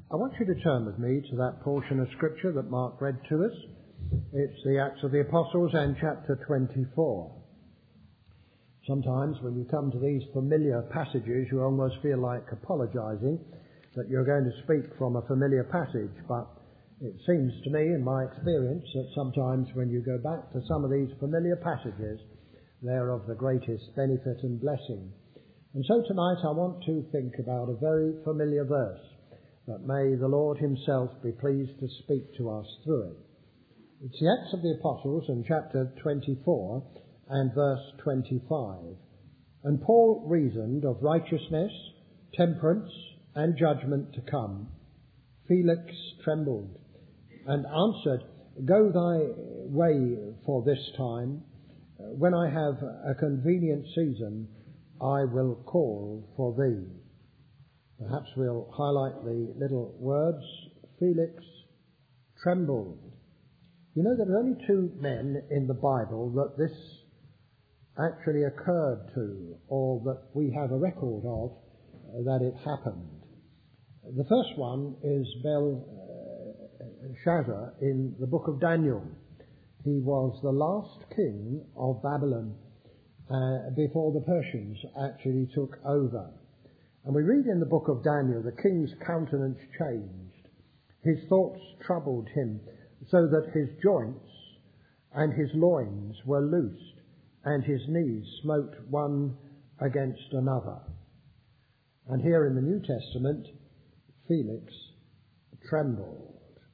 I want you to turn with me to that portion of Scripture that Mark read to us. It's the Acts of the Apostles and chapter 24. Sometimes when you come to these familiar passages, you almost feel like apologising that you're going to speak from a familiar passage, but it seems to me, in my experience, that sometimes when you go back to some of these familiar passages, they're of the greatest benefit and blessing. And so tonight I want to think about a very familiar verse, that may the Lord himself be pleased to speak to us through it. It's the Acts of the Apostles in chapter 24 and verse 25. And Paul reasoned of righteousness, temperance, and judgment to come. Felix trembled and answered, Go thy way for this time. When I have a convenient season, I will call for thee. Perhaps we'll highlight the little words, Felix trembled. You know, there are only two men in the Bible that this actually occurred to, or that we have a record of, that it happened. The first one is Belshazzar in the book of Daniel. He was the last king of Babylon before the Persians actually took over. And we read in the book of Daniel, the king's countenance changed. His thoughts troubled him, so that his joints and his loins were loosed, and his knees smote one against another. And here in the New Testament, Felix trembled.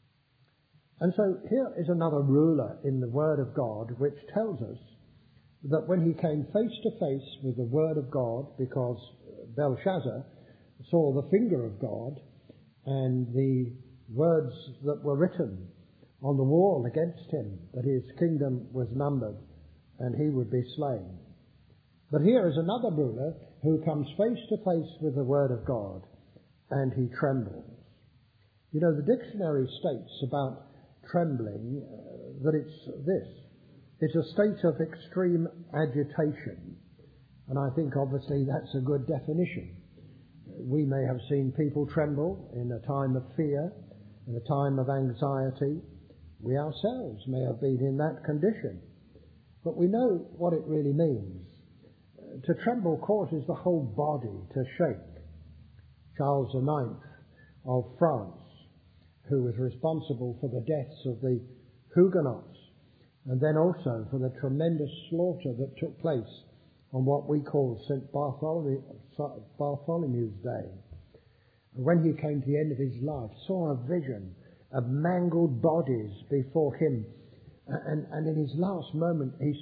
And so here is another ruler in the Word of God which tells us that when he came face to face with the Word of God, because Belshazzar saw the finger of God and the words that were written on the wall against him, that his kingdom was numbered and he would be slain. But here is another ruler who comes face to face with the Word of God, and he trembles. You know, the dictionary states about trembling that it's this. It's a state of extreme agitation. And I think obviously that's a good definition. We may have seen people tremble in a time of fear, in a time of anxiety. We ourselves may have been in that condition. But we know what it really means. To tremble causes the whole body to shake. Charles IX of France, who was responsible for the deaths of the Huguenots, and then also for the tremendous slaughter that took place on what we call St. Bartholomew's Day. When he came to the end of his life, saw a vision of mangled bodies before him, and in his last moment he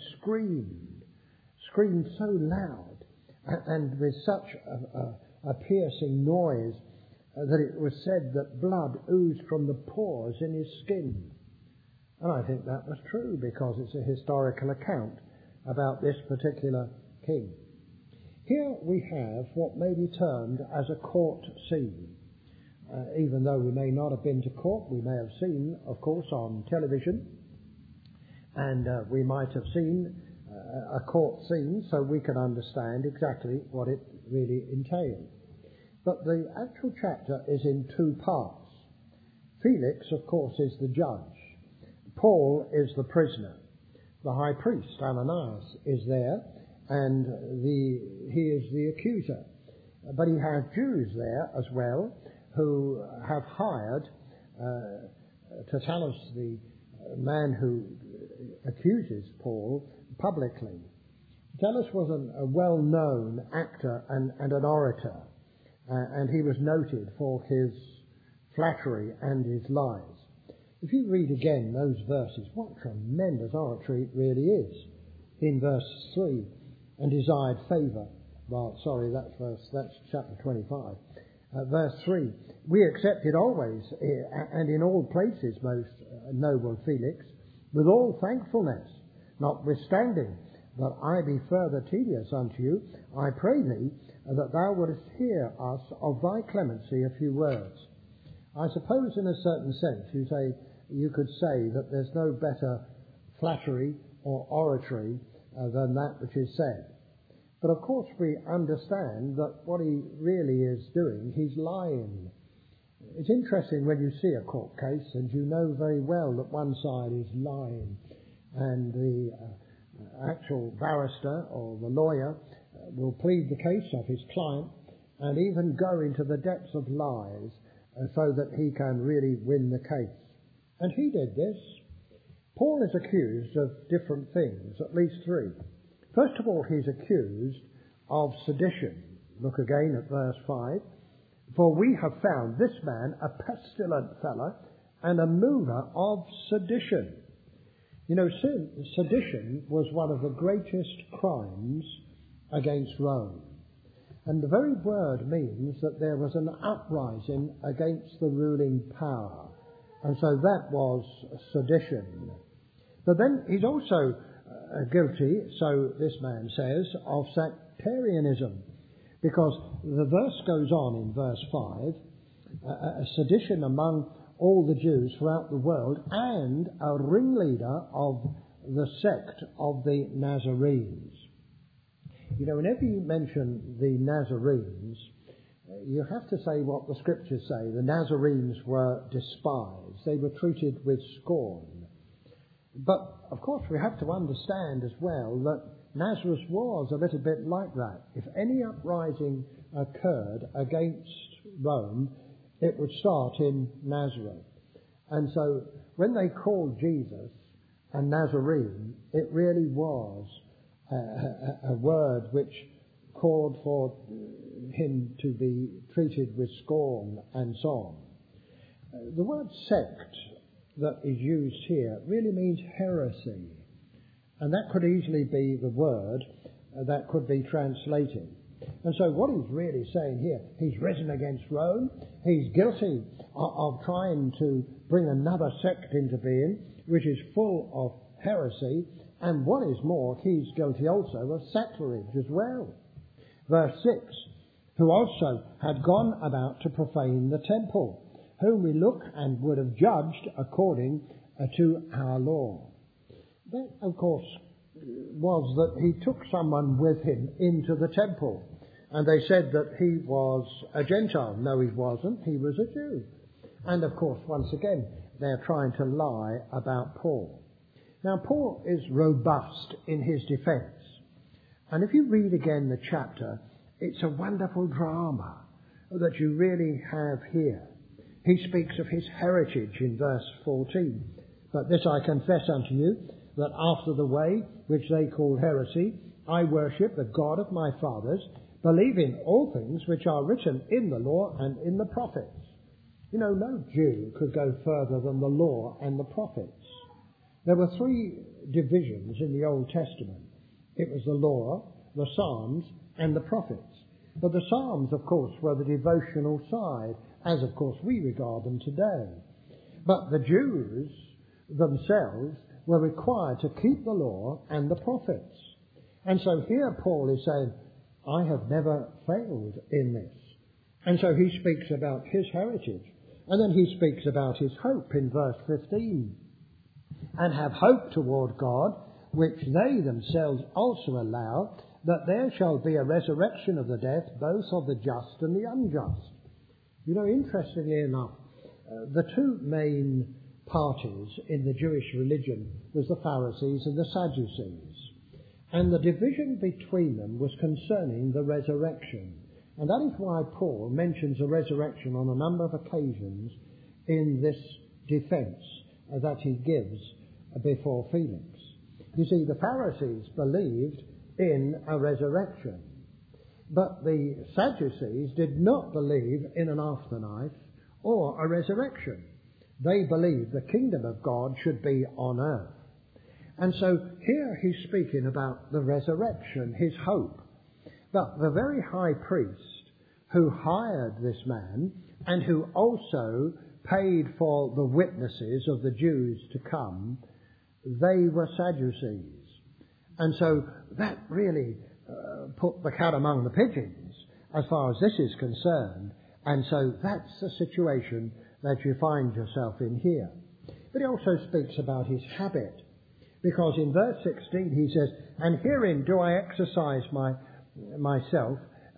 screamed so loud and with such a piercing noise that it was said that blood oozed from the pores in his skin. And I think that was true, because it's a historical account about this particular king. Here we have what may be termed as a court scene. Even though we may not have been to court, we may have seen, of course, on television, and we might have seen a court scene so we can understand exactly what it really entailed. But the actual chapter is in two parts. Felix, of course, is the judge. Paul is the prisoner. The high priest, Ananias, is there, and he is the accuser. But he has Jews there as well, who have hired Tertullus, the man who accuses Paul, publicly. Tertullus was a well-known actor and an orator, and he was noted for his flattery and his lies. If you read again those verses, what tremendous oratory it really is. In verse 3, and desired favour. Well, sorry, that's chapter 25. Verse 3, we accepted always and in all places, most noble Felix, with all thankfulness, notwithstanding that I be further tedious unto you, I pray thee that thou wouldest hear us of thy clemency a few words. I suppose in a certain sense you could say that there's no better flattery or oratory than that which is said. But of course we understand that what he really is doing, he's lying. It's interesting when you see a court case and you know very well that one side is lying and the actual barrister or the lawyer will plead the case of his client and even go into the depths of lies so that he can really win the case. And he did this. Paul is accused of different things, at least three. First of all, he's accused of sedition. Look again at verse 5. For we have found this man a pestilent fellow and a mover of sedition. You know, sedition was one of the greatest crimes against Rome. And the very word means that there was an uprising against the ruling power. And so that was sedition. But then he's also guilty, so this man says, of sectarianism. Because the verse goes on in verse 5, a sedition among all the Jews throughout the world and a ringleader of the sect of the Nazarenes. You know, whenever you mention the Nazarenes, you have to say what the scriptures say. The Nazarenes were despised. They were treated with scorn. But, of course, we have to understand as well that Nazareth was a little bit like that. If any uprising occurred against Rome, it would start in Nazareth. And so when they called Jesus a Nazarene, it really was a word which called for him to be treated with scorn and so on. The word sect that is used here really means heresy. And that could easily be the word that could be translated. And so what he's really saying here, he's risen against Rome. He's guilty of trying to bring another sect into being, which is full of heresy. And what is more, he's guilty also of sacrilege as well. Verse 6, who also had gone about to profane the temple, whom we look and would have judged according to our law. That, of course, was that he took someone with him into the temple. And they said that he was a Gentile. No, he wasn't. He was a Jew. And, of course, once again, they're trying to lie about Paul. Now, Paul is robust in his defence. And if you read again the chapter, it's a wonderful drama that you really have here. He speaks of his heritage in verse 14. But this I confess unto you, that after the way which they call heresy, I worship the God of my fathers, believing all things which are written in the law and in the prophets. You know, no Jew could go further than the law and the prophets. There were three divisions in the Old Testament. It was the law, the Psalms, and the prophets. But the Psalms, of course, were the devotional side, as, of course, we regard them today. But the Jews themselves were required to keep the law and the prophets. And so here Paul is saying, I have never failed in this. And so he speaks about his heritage. And then he speaks about his hope in verse 15. And have hope toward God, which they themselves also allow, that there shall be a resurrection of the dead, both of the just and the unjust. You know, interestingly enough, the two main parties in the Jewish religion was the Pharisees and the Sadducees. And the division between them was concerning the resurrection. And that is why Paul mentions the resurrection on a number of occasions in this defence that he gives before Felix. You see, the Pharisees believed in a resurrection, but the Sadducees did not believe in an afterlife or a resurrection. They believed the kingdom of God should be on earth. And so here he's speaking about the resurrection, his hope. But the very high priest who hired this man and who also paid for the witnesses of the Jews to come, they were Sadducees. And so that really put the cat among the pigeons as far as this is concerned. And so that's the situation that you find yourself in here. But he also speaks about his habit, because in verse 16 he says, and herein do I exercise myself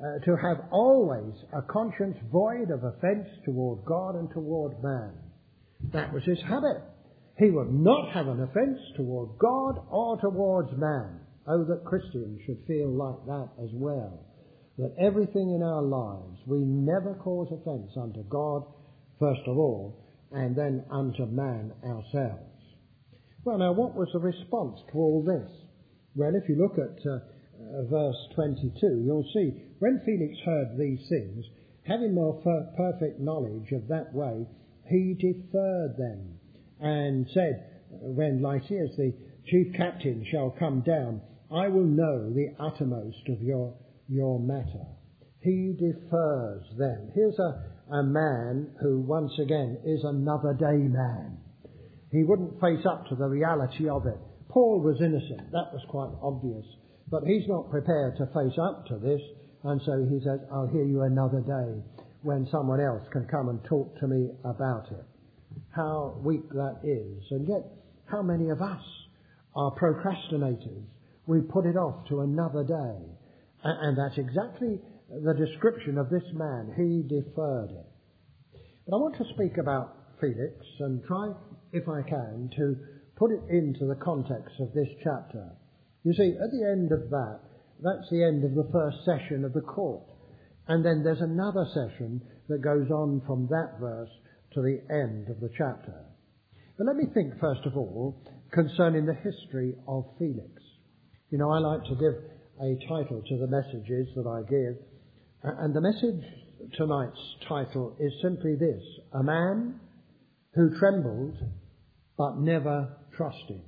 to have always a conscience void of offence toward God and toward man. That was his habit. He would not have an offence toward God or towards man. Oh, that Christians should feel like that as well. That everything in our lives, we never cause offence unto God, first of all, and then unto man ourselves. Well, now, what was the response to all this? Well, if you look at verse 22, you'll see, when Felix heard these things, having more perfect knowledge of that way, he deferred them, and said, when Lysias the chief captain shall come down, I will know the uttermost of your matter. He defers them. Here's a man who, once again, is another day man. He wouldn't face up to the reality of it. Paul was innocent. That was quite obvious. But he's not prepared to face up to this, and so he says, I'll hear you another day when someone else can come and talk to me about it. How weak that is. And yet, how many of us are procrastinators? We put it off to another day. And that's exactly the description of this man. He deferred it. But I want to speak about Felix and try, if I can, to put it into the context of this chapter. You see, at the end of that, that's the end of the first session of the court. And then there's another session that goes on from that verse to the end of the chapter. But let me think, first of all, concerning the history of Felix. You know, I like to give a title to the messages that I give. And the message tonight's title is simply this: a man who trembled but never trusted.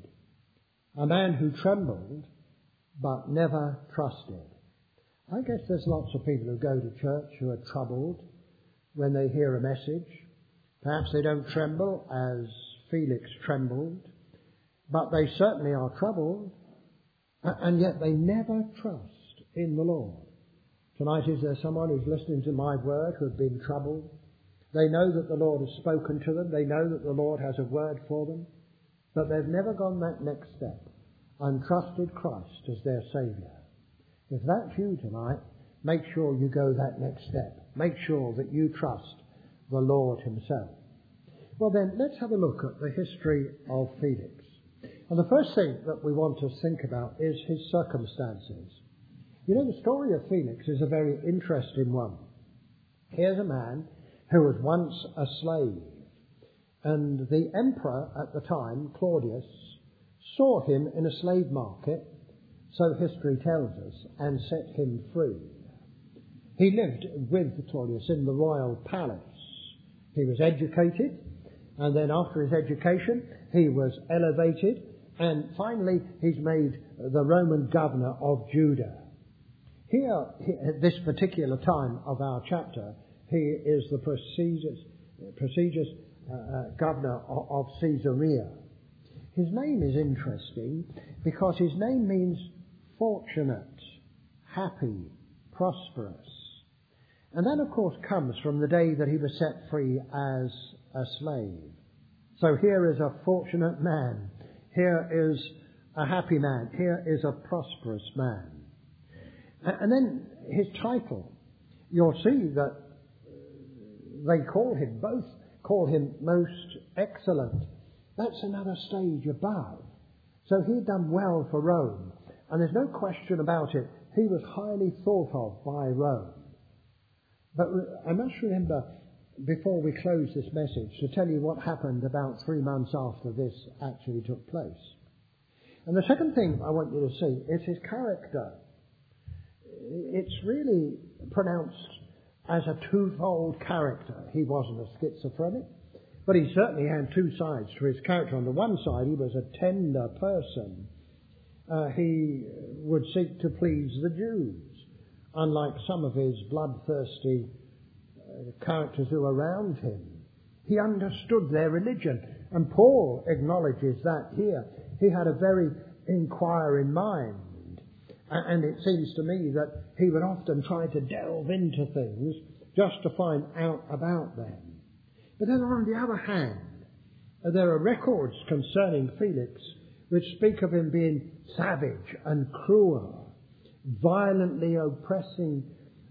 A man who trembled but never trusted. I guess there's lots of people who go to church who are troubled when they hear a message. Perhaps they don't tremble as Felix trembled, but they certainly are troubled, and yet they never trust in the Lord. Tonight, is there someone who's listening to my word who have been troubled? They know that the Lord has spoken to them. They know that the Lord has a word for them, but they've never gone that next step and trusted Christ as their Saviour. If that's you tonight, make sure you go that next step. Make sure that you trust the Lord himself. Well then, let's have a look at the history of Felix. And the first thing that we want to think about is his circumstances. You know, the story of Felix is a very interesting one. Here's a man who was once a slave, and the emperor at the time, Claudius, saw him in a slave market, so history tells us, and set him free. He lived with Claudius in the royal palace. He was educated, and then after his education, he was elevated, and finally he's made the Roman governor of Judah. Here, at this particular time of our chapter, he is the prestigious governor of Caesarea. His name is interesting because his name means fortunate, happy, prosperous. And that, of course, comes from the day that he was set free as a slave. So here is a fortunate man. Here is a happy man. Here is a prosperous man. And then his title. You'll see that they both call him most excellent. That's another stage above. So he'd done well for Rome. And there's no question about it. He was highly thought of by Rome. But I must remember, before we close this message, to tell you what happened about 3 months after this actually took place. And the second thing I want you to see is his character. It's really pronounced as a twofold character. He wasn't a schizophrenic, but he certainly had two sides to his character. On the one side, he was a tender person. He would seek to please the Jews, unlike some of his bloodthirsty characters who were around him. He understood their religion, and Paul acknowledges that here. He had a very inquiring mind, and it seems to me that he would often try to delve into things just to find out about them. But then on the other hand, there are records concerning Felix which speak of him being savage and cruel, violently oppressing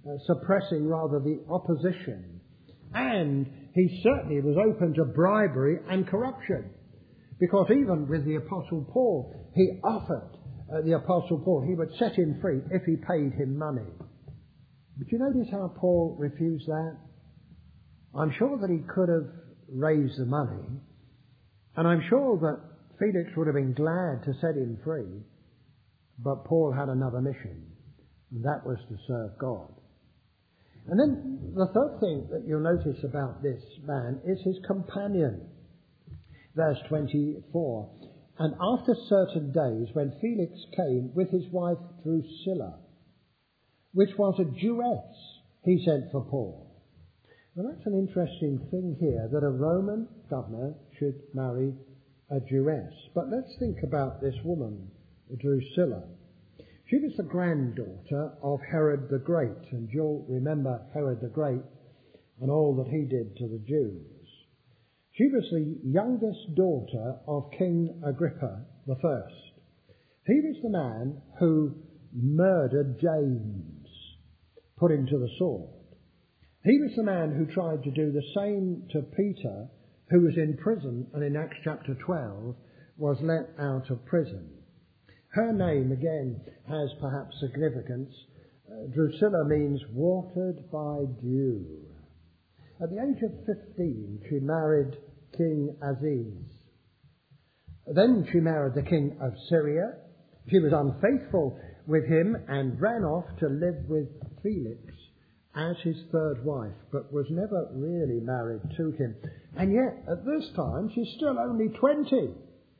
suppressing rather the opposition. And he certainly was open to bribery and corruption. Because even with the Apostle Paul, he offered the Apostle Paul, he would set him free if he paid him money. But you notice how Paul refused that? I'm sure that he could have raised the money, and I'm sure that Felix would have been glad to set him free, but Paul had another mission, and that was to serve God. And then the third thing that you'll notice about this man is his companion. Verse 24, and after certain days, when Felix came with his wife Drusilla, which was a Jewess, he sent for Paul. Now that's an interesting thing here, that a Roman governor should marry a Jewess. But let's think about this woman, Drusilla. She was the granddaughter of Herod the Great, and you'll remember Herod the Great and all that he did to the Jews. She was the youngest daughter of King Agrippa I. He was the man who murdered James, put him to the sword. He was the man who tried to do the same to Peter, who was in prison and in Acts chapter 12 was let out of prison. Her name, again, has perhaps significance. Drusilla means watered by dew. At the age of 15, she married King Aziz. Then she married the king of Syria. She was unfaithful with him and ran off to live with Felix as his third wife, but was never really married to him. And yet, at this time, she's still only 20.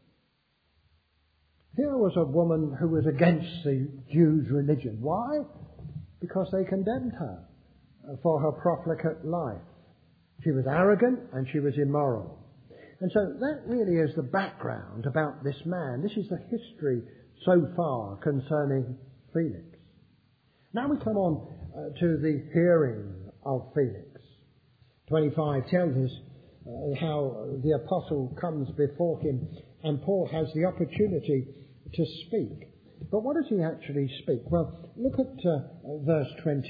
Here was a woman who was against the Jews' religion. Why? Because they condemned her for her profligate life. She was arrogant and she was immoral. And so that really is the background about this man. This is the history so far concerning Felix. Now we come on to the hearing of Felix. 25 tells us how the apostle comes before him and Paul has the opportunity to speak. But what does he actually speak? Well, look at verse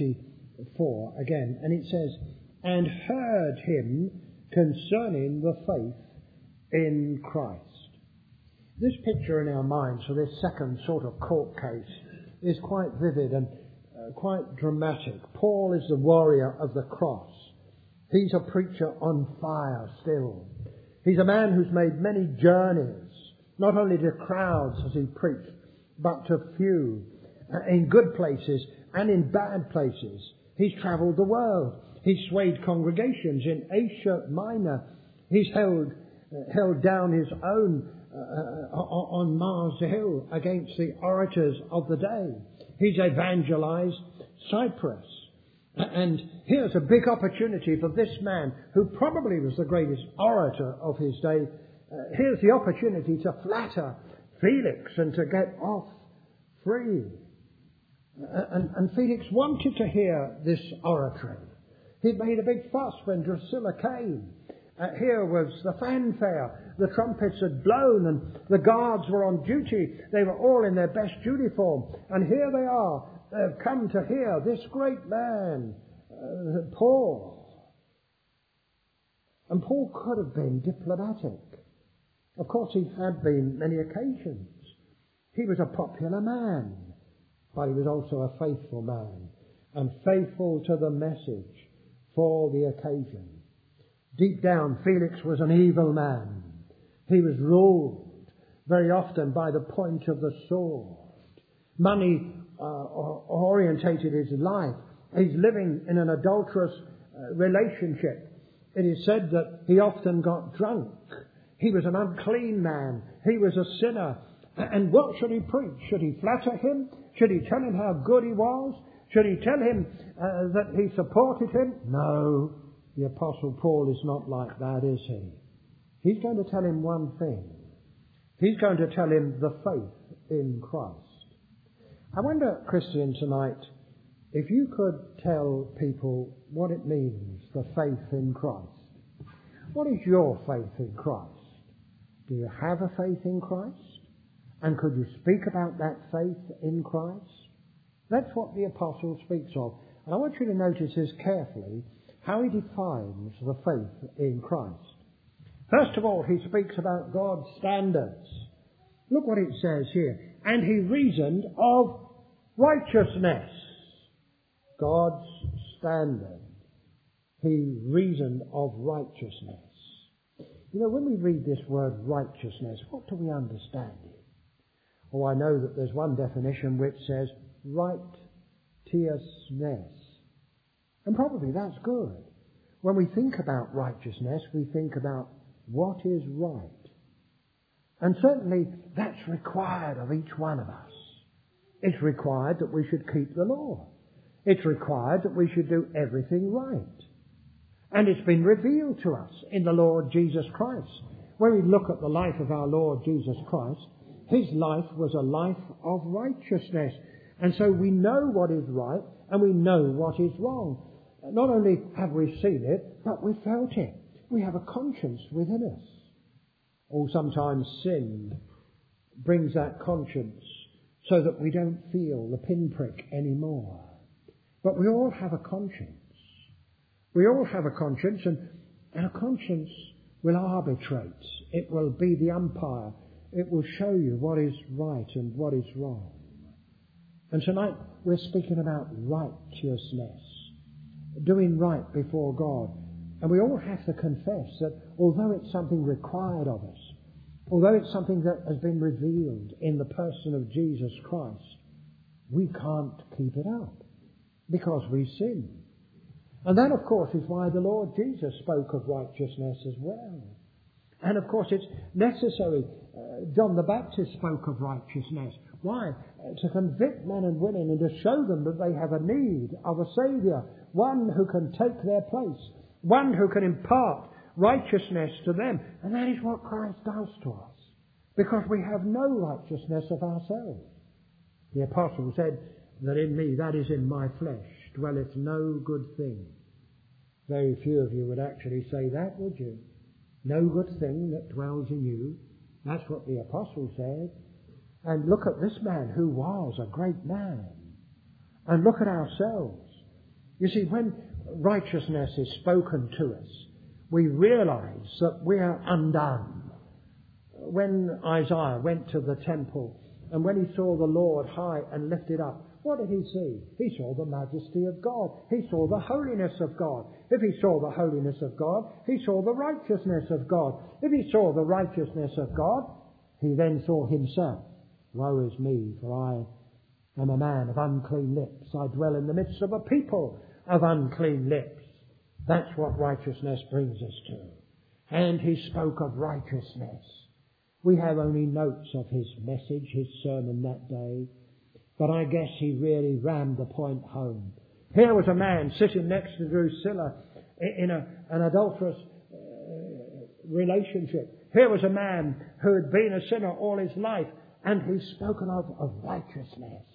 24 again, and it says, and heard him concerning the faith in Christ. This picture in our minds for this second sort of court case is quite vivid and quite dramatic. Paul is the warrior of the cross. He's a preacher on fire still. He's a man who's made many journeys, not only to crowds as he preached, but to few, in good places and in bad places. He's travelled the world. He's swayed congregations in Asia Minor. He's held down his own on Mars Hill against the orators of the day. He's evangelized Cyprus. And here's a big opportunity for this man, who probably was the greatest orator of his day. Here's the opportunity to flatter Felix and to get off free. And Felix wanted to hear this oratory. He'd made a big fuss when Drusilla came. Here was the fanfare. The trumpets had blown and the guards were on duty. They were all in their best uniform. And here they are. They've come to hear this great man, Paul. And Paul could have been diplomatic. Of course, he had been many occasions. He was a popular man, but he was also a faithful man and faithful to the message for the occasion. Deep down, Felix was an evil man. He was ruled very often by the point of the sword. Money orientated his life. He's living in an adulterous relationship. It is said that he often got drunk. He was an unclean man. He was a sinner. And what should he preach? Should he flatter him? Should he tell him how good he was? Should he tell him that he supported him? No, the Apostle Paul is not like that, is he? He's going to tell him one thing. He's going to tell him the faith in Christ. I wonder, Christian, tonight, if you could tell people what it means, the faith in Christ. What is your faith in Christ? Do you have a faith in Christ? And could you speak about that faith in Christ? That's what the apostle speaks of. And I want you to notice this carefully, how he defines the faith in Christ. First of all, he speaks about God's standards. Look what it says here. And he reasoned of righteousness. God's standard. He reasoned of righteousness. You know, when we read this word righteousness, what do we understand here? Oh, I know that there's one definition which says righteousness. And probably that's good. When we think about righteousness, we think about what is right. And certainly that's required of each one of us. It's required that we should keep the law. It's required that we should do everything right. And it's been revealed to us in the Lord Jesus Christ. When we look at the life of our Lord Jesus Christ, his life was a life of righteousness. And so we know what is right and we know what is wrong. Not only have we seen it, but we felt it. We have a conscience within us. Or sometimes sin brings that conscience so that we don't feel the pinprick anymore. But we all have a conscience. We all have a conscience, and a conscience will arbitrate. It will be the umpire. It will show you what is right and what is wrong. And tonight we're speaking about righteousness, doing right before God. And we all have to confess that although it's something required of us, although it's something that has been revealed in the person of Jesus Christ, we can't keep it up because we sin. And that, of course, is why the Lord Jesus spoke of righteousness as well. And, of course, it's necessary. John the Baptist spoke of righteousness. Why? To convict men and women and to show them that they have a need of a Saviour, one who can take their place, one who can impart righteousness to them. And that is what Christ does to us, because we have no righteousness of ourselves. The apostle said that in me, that is in my flesh, dwelleth no good thing. Very few of you would actually say that, would you? No good thing that dwells in you. That's what the apostle said. And look at this man who was a great man. And look at ourselves. You see, when righteousness is spoken to us, we realize that we are undone. When Isaiah went to the temple and when he saw the Lord high and lifted up, what did he see? He saw the majesty of God. He saw the holiness of God. If he saw the holiness of God, he saw the righteousness of God. If he saw the righteousness of God, he then saw himself. Woe is me, for I am a man of unclean lips. I dwell in the midst of a people of unclean lips. That's what righteousness brings us to. And he spoke of righteousness. We have only notes of his message, his sermon that day. But I guess he really rammed the point home. Here was a man sitting next to Drusilla in an adulterous relationship. Here was a man who had been a sinner all his life, and he's spoken of righteousness.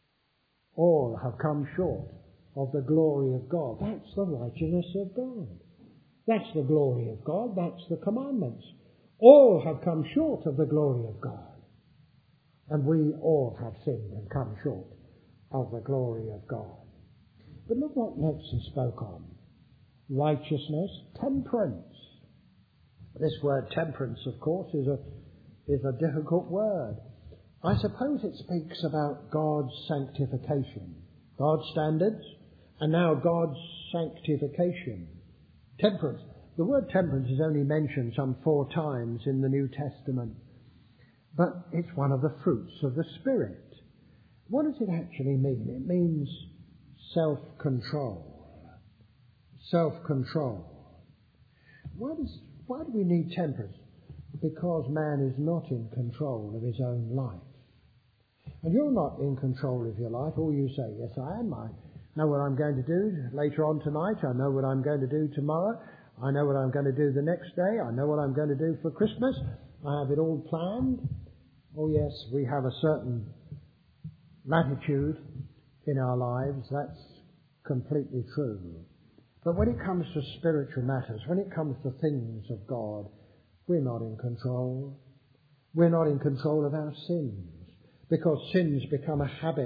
All have come short of the glory of God. That's the righteousness of God. That's the glory of God. That's the commandments. All have come short of the glory of God. And we all have sinned and come short of the glory of God. But look what next he spoke on. Righteousness, temperance. This word temperance, of course, is a difficult word. I suppose it speaks about God's sanctification, God's standards, and now God's sanctification. Temperance. The word temperance is only mentioned some 4 times in the New Testament. But it's one of the fruits of the Spirit. What does it actually mean? It means self-control. Self-control. Why do we need temperance? Because man is not in control of his own life. And you're not in control of your life. All you say, yes, I am. I know what I'm going to do later on tonight. I know what I'm going to do tomorrow. I know what I'm going to do the next day. I know what I'm going to do for Christmas. I have it all planned. Oh yes, we have a certain latitude in our lives. That's completely true. But when it comes to spiritual matters, when it comes to things of God, we're not in control. We're not in control of our sins, because sins become a habit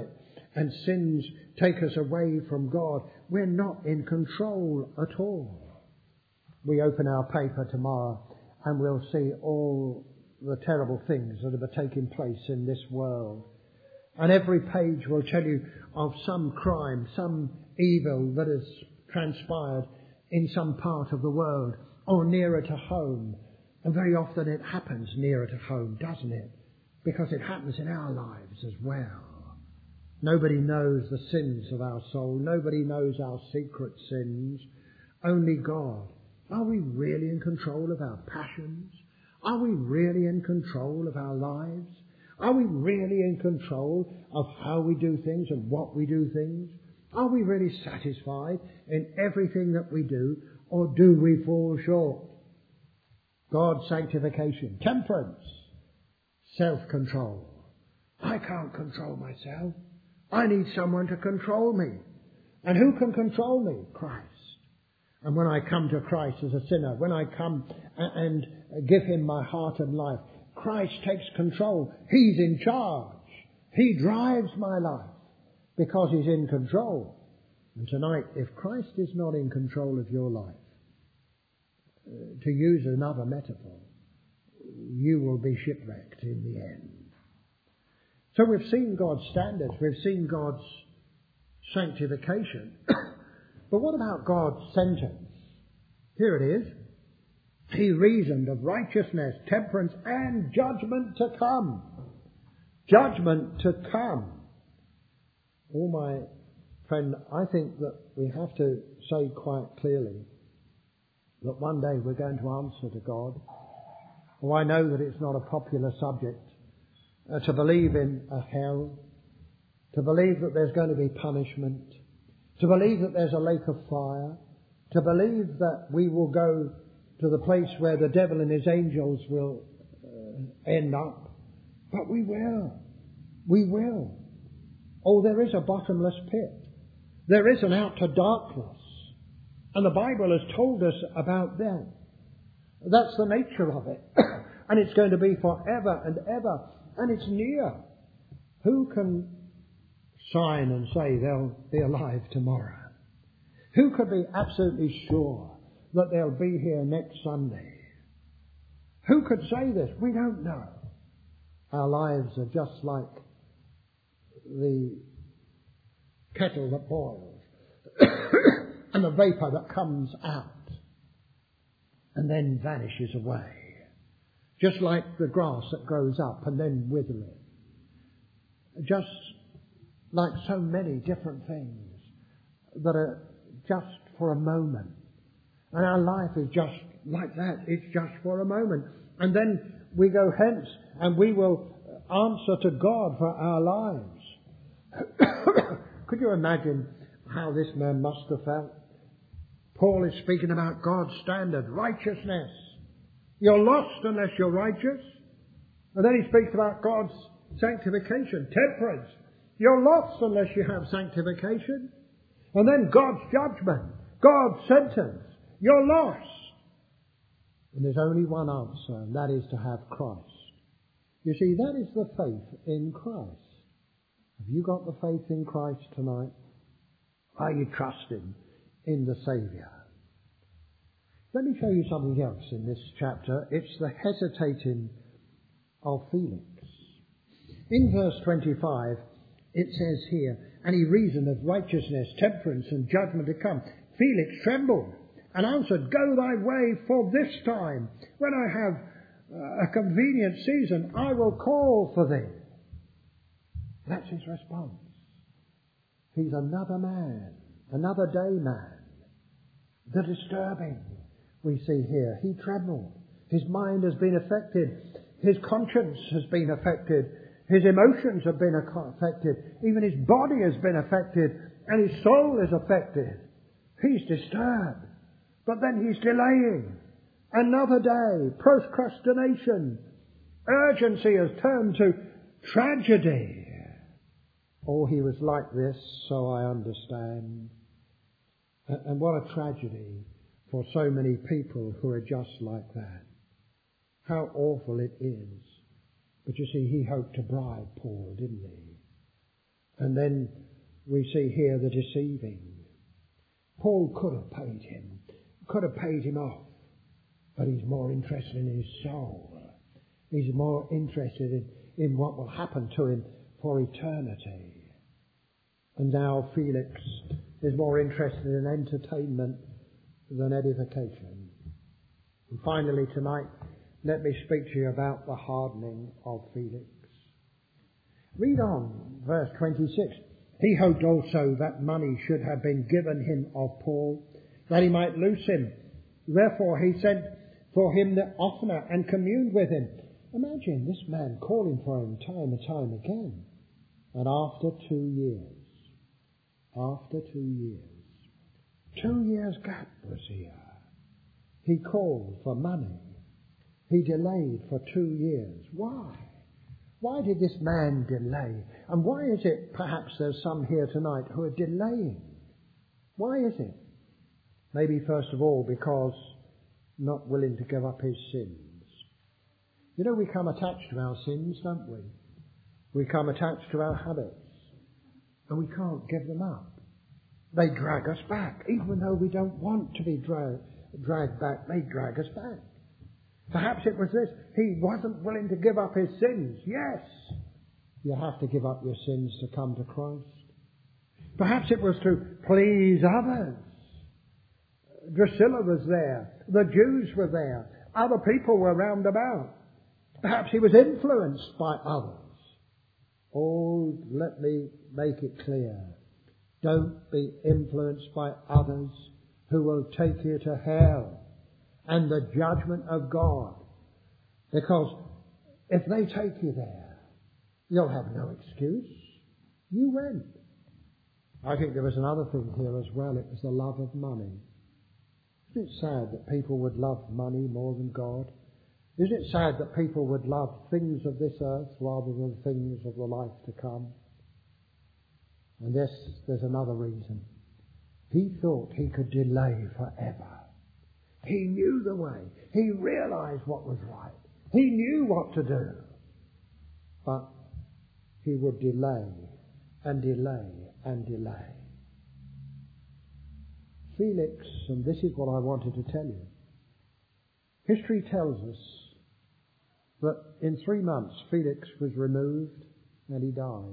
and sins take us away from God, we're not in control at all. We open our paper tomorrow and we'll see all the terrible things that are taking place in this world. And every page will tell you of some crime, some evil that has transpired in some part of the world or nearer to home. And very often it happens nearer to home, doesn't it? Because it happens in our lives as well. Nobody knows the sins of our soul. Nobody knows our secret sins. Only God. Are we really in control of our passions? Are we really in control of our lives? Are we really in control of how we do things and what we do things? Are we really satisfied in everything that we do, or do we fall short? God's sanctification, temperance, self-control. I can't control myself. I need someone to control me. And who can control me? Christ. And when I come to Christ as a sinner, when I come and give him my heart and life, Christ takes control. He's in charge. He drives my life because he's in control. And tonight, if Christ is not in control of your life, to use another metaphor, you will be shipwrecked in the end. So we've seen God's standards, we've seen God's sanctification. But what about God's sentence? Here it is. He reasoned of righteousness, temperance, and judgment to come. Judgment to come. Oh, my friend, I think that we have to say quite clearly that one day we're going to answer to God. Oh, I know that it's not a popular subject to believe in a hell, to believe that there's going to be punishment, to believe that there's a lake of fire, to believe that we will go to the place where the devil and his angels will end up. But we will. We will. Oh, there is a bottomless pit. There is an outer darkness. And the Bible has told us about that. That's the nature of it. And it's going to be forever and ever. And it's near. Who can sign and say they'll be alive tomorrow? Who could be absolutely sure that they'll be here next Sunday? Who could say this? We don't know. Our lives are just like the kettle that boils and the vapour that comes out and then vanishes away. Just like the grass that grows up and then withers. Just like so many different things that are just for a moment. And our life is just like that. It's just for a moment. And then we go hence and we will answer to God for our lives. Could you imagine how this man must have felt? Paul is speaking about God's standard, righteousness. You're lost unless you're righteous. And then he speaks about God's sanctification, temperance. You're lost unless you have sanctification. And then God's judgment, God's sentence. You're lost. And there's only one answer, and that is to have Christ. You see, that is the faith in Christ. Have you got the faith in Christ tonight? Are you trusting in the Saviour? Let me show you something else in this chapter. It's the hesitating of Felix. In verse 25, it says here, and he reasoned of righteousness, temperance, and judgment to come. Felix trembled and answered, Go thy way, for this time, when I have a convenient season, I will call for thee. That's his response. He's another man, another day man. The disturbing we see here. He trembled. His mind has been affected. His conscience has been affected. His emotions have been affected. Even his body has been affected. And his soul is affected. He's disturbed. But then he's delaying. Another day. Procrastination. Urgency has turned to tragedy. Oh, he was like this, so I understand. And what a tragedy for so many people who are just like that. How awful it is. But you see, he hoped to bribe Paul, didn't he? And then we see here the deceiving. Paul could have paid him off, but he's more interested in his soul. He's more interested in what will happen to him for eternity. And now Felix is more interested in entertainment than edification. And finally tonight, let me speak to you about the hardening of Felix. Read on, verse 26. He hoped also that money should have been given him of Paul, that he might loose him. Therefore he sent for him the oftener and communed with him. Imagine this man calling for him time and time again. And after 2 years, 2 years gap was here. He called for money. He delayed for 2 years. Why? Why did this man delay? And why is it perhaps there's some here tonight who are delaying? Why is it? Maybe first of all because not willing to give up his sins. You know, we come attached to our sins, don't we? We come attached to our habits. And we can't give them up. They drag us back. Even though we don't want to be dragged back, they drag us back. Perhaps it was this. He wasn't willing to give up his sins. Yes, you have to give up your sins to come to Christ. Perhaps it was to please others. Drusilla was there. The Jews were there. Other people were round about. Perhaps he was influenced by others. Oh, let me make it clear. Don't be influenced by others who will take you to hell and the judgment of God. Because if they take you there, you'll have no excuse. You went. I think there was another thing here as well. It was the love of money. Isn't it sad that people would love money more than God? Isn't it sad that people would love things of this earth rather than things of the life to come? And yes, there's another reason. He thought he could delay forever. He knew the way. He realized what was right. He knew what to do. But he would delay and delay and delay. Felix, and this is what I wanted to tell you. History tells us that in 3 months Felix was removed and he died.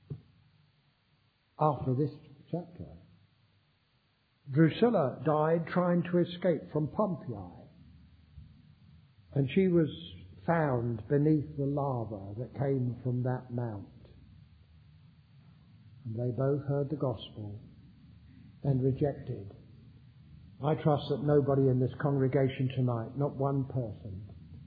After this chapter. Drusilla died trying to escape from Pompeii. And she was found beneath the lava that came from that mount. And they both heard the gospel and rejected. I trust that nobody in this congregation tonight, not one person,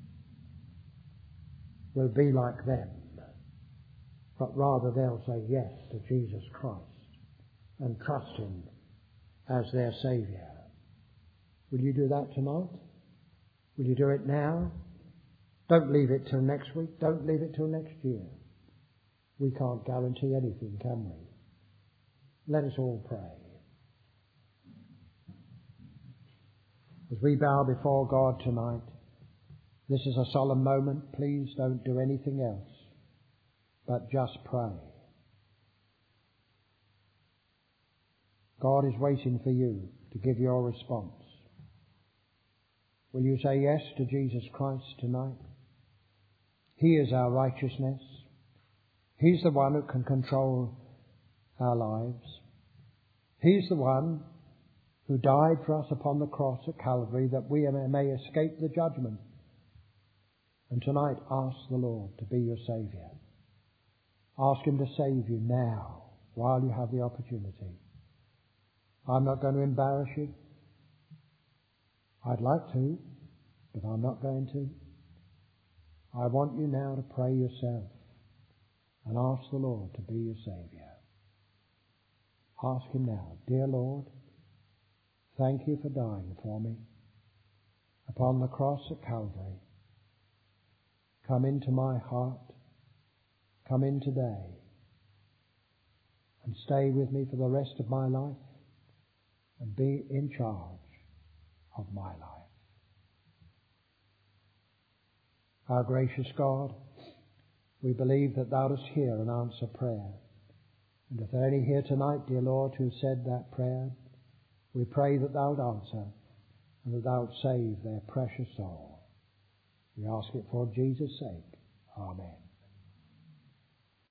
will be like them. But rather they'll say yes to Jesus Christ and trust Him as their Saviour. Will you do that tonight? Will you do it now? Don't leave it till next week. Don't leave it till next year. We can't guarantee anything, can we? Let us all pray. As we bow before God tonight, this is a solemn moment. Please don't do anything else, but just pray. God is waiting for you to give your response. Will you say yes to Jesus Christ tonight? He is our righteousness. He's the one who can control our lives. He's the one who died for us upon the cross at Calvary that we may escape the judgment. And tonight ask the Lord to be your Saviour. Ask Him to save you now while you have the opportunity. I'm not going to embarrass you. I'd like to, but I'm not going to. I want you now to pray yourself and ask the Lord to be your Saviour. Ask Him now, dear Lord, thank you for dying for me upon the cross at Calvary. Come into my heart. Come in today and stay with me for the rest of my life and be in charge of my life. Our gracious God, we believe that Thou dost hear and answer prayer. And if there are any here tonight, dear Lord, who said that prayer, we pray that thou wilt answer and that thou wilt save their precious soul. We ask it for Jesus' sake. Amen.